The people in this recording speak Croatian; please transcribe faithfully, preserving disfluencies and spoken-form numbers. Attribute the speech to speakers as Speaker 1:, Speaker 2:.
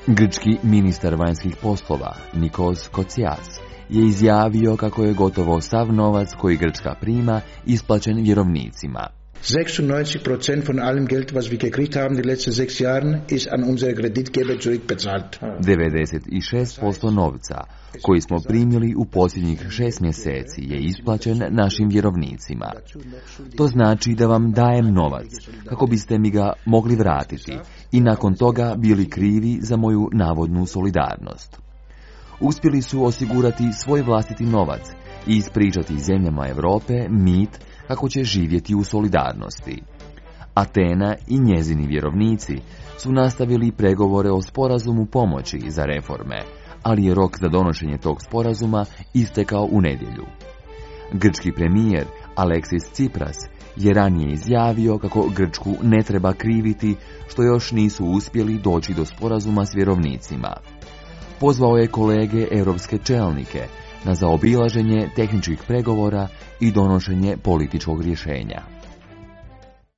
Speaker 1: Grčki ministar vanjskih poslova, Nikos Kotsias, je izjavio kako je gotovo sav novac koji Grčka prima isplaćen vjerovnicima.
Speaker 2: sechsundneunzig Prozent von allem Geld, was wir gekriegt haben die letzten sechs Jahren, ist an unsere Kreditgeber zurückbezahlt.
Speaker 1: devedeset šest posto novca koji smo primili u posljednjih šest mjeseci je isplaćen našim vjerovnicima. To znači da vam dajem novac kako biste mi ga mogli vratiti i nakon toga bili krivi za moju navodnu solidarnost. Uspjeli su osigurati svoj vlastiti novac i ispričati zemljama Europe mit kako će živjeti u solidarnosti. Atena i njezini vjerovnici su nastavili pregovore o sporazumu pomoći za reforme, ali je rok za donošenje tog sporazuma istekao u nedjelju. Grčki premijer Aleksis Tsipras je ranije izjavio kako Grčku ne treba kriviti što još nisu uspjeli doći do sporazuma s vjerovnicima. Pozvao je kolege europske čelnike na zaobilaženje tehničkih pregovora i donošenje političkog rješenja.